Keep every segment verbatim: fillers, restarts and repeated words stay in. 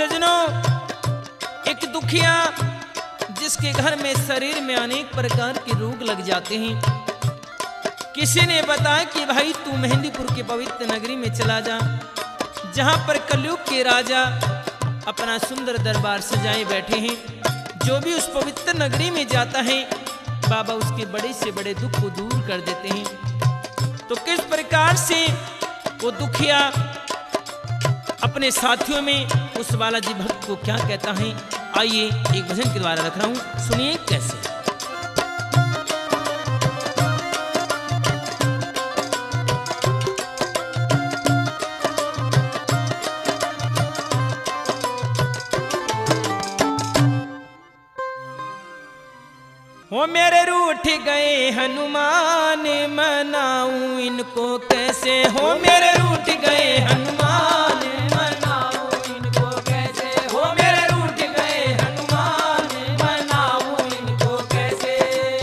सजनों, एक दुखिया जिसके घर में शरीर में अनेक प्रकार के रोग लग जाते हैं, किसी ने बताया कि भाई तू मेहंदीपुर के पवित्र नगरी में चला जा, जहां पर कलयुग के राजा अपना सुंदर दरबार सजाए बैठे हैं। जो भी उस पवित्र नगरी में जाता है, बाबा उसके बड़े से बड़े दुख को दूर कर देते हैं। तो किस प्रकार से वो दुखिया अपने साथियों में उस बालाजी भक्त को क्या कहता है, आइए एक भजन के द्वारा रख रहा हूं, सुनिए कैसे। हो मेरे रूठ गए हनुमान, मनाऊं इनको कैसे। हो मेरे रूठ गए हनुमान, मनाऊं इनको कैसे। हो मेरे रूठ गए हनुमान, मनाऊं इनको कैसे।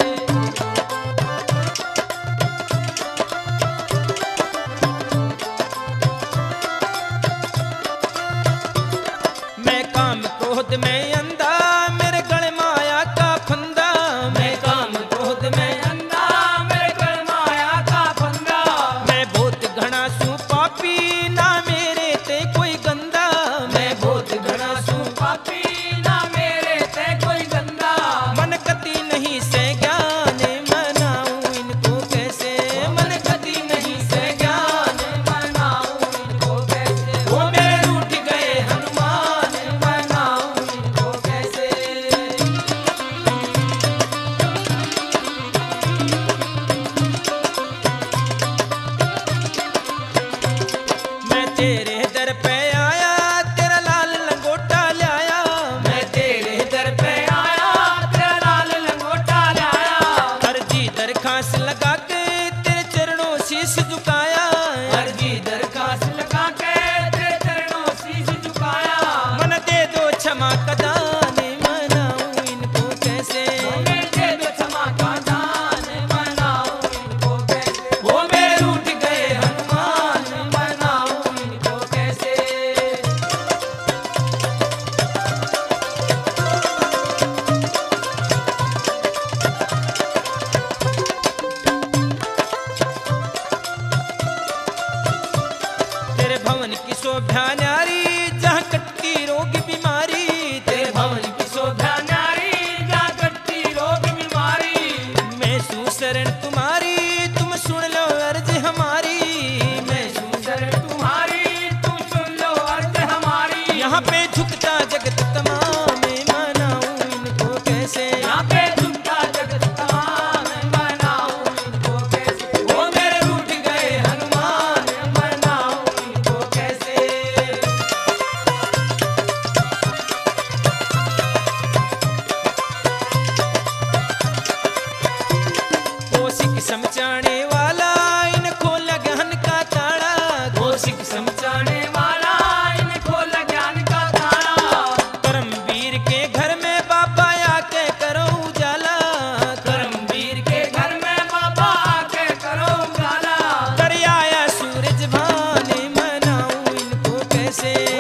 मैं काम क्रोध में अंधा, मेरे गले माया का फंदा। मैं काम क्रोध में अंधा, मेरे गले माया का फंदा। मैं बहुत घना सू पापी, ना मेरे ते कोई गंदा। मैं बहुत घना सू पापी, ना मेरे ते कोई गंदा। मन कति नहीं से ज्ञान, मनाऊं इनको कैसे। मन कति नहीं से ज्ञान, मनाऊं इनको कैसे। वो मेरे रूठ गए हनुमान, मनाऊं इनको कैसे। मैं तेरे दर पे आया, तेरा लाल लंगोटा लाया। मैं तेरे दर पे आया, तेरा लाल लंगोटा लाया। अर्जी दरखास्त लगा के तेरे चरणों शीश झुकाया। अर्जी दरखास्त लगा के तेरे चरणों शीश झुकाया। मन दे दो क्षमा का दान, मनाऊं इनको कैसे। मन दे दो क्षमा का दान, मनाऊं इनको कैसे। वो मेरे रूठ गए हनुमान, मनाऊं इनको कैसे। तेरे भवन की शोभा न्यारी, जहाँ कटती रोग बीमारी। तेरे भवन की शोभा न्यारी, जहाँ कटती रोग बीमारी। मैं सू शरण तुम्हारी, तुम सुन लो अर्ज हमारी। मैं सू शरण तुम्हारी, तुम सुन लो अर्ज हमारी। यहाँ पे झुकता जगत तमाम, मनाऊं इनको कैसे। यहाँ पे झुकता जगत तमाम, मनाऊं इनको कैसे। वो मेरे रूठ गए हनुमान, मनाऊं इनको कैसे। कौशिक समझाने वाला, इनको लगन का ताड़ा। कौशिक समझाने वाला, इनको लगन का ताड़ा। करमवीर के घर में बाबा आके करो उजाला। करमवीर के घर में बाबा आके करो उजाला। कर आया सूरज भान, मनाऊं इनको कैसे।